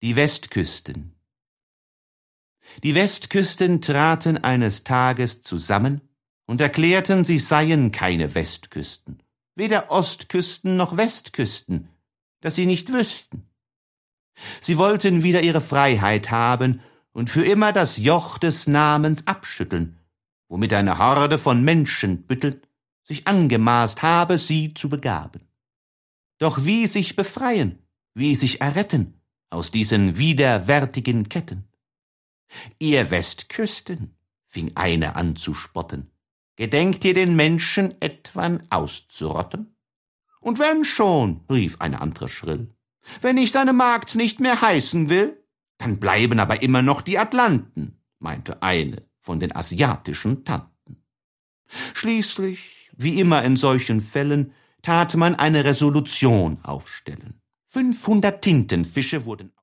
Die Westküsten. Die Westküsten traten eines Tages zusammen und erklärten, sie seien keine Westküsten, weder Ostküsten noch Westküsten, dass sie nicht wüssten. Sie wollten wieder ihre Freiheit haben und für immer das Joch des Namens abschütteln, womit eine Horde von Menschenbütteln sich angemaßt habe, sie zu begaben. Doch wie sich befreien, wie sich erretten aus diesen widerwärtigen Ketten? Ihr Westküsten, fing eine an zu spotten, gedenkt ihr den Menschen etwan auszurotten? Und wenn schon, rief eine andere schrill, wenn ich deine Magd nicht mehr heißen will, dann bleiben aber immer noch die Atlanten, meinte eine von den asiatischen Tanten. Schließlich, wie immer in solchen Fällen, tat man eine Resolution aufstellen. 500 Tintenfische wurden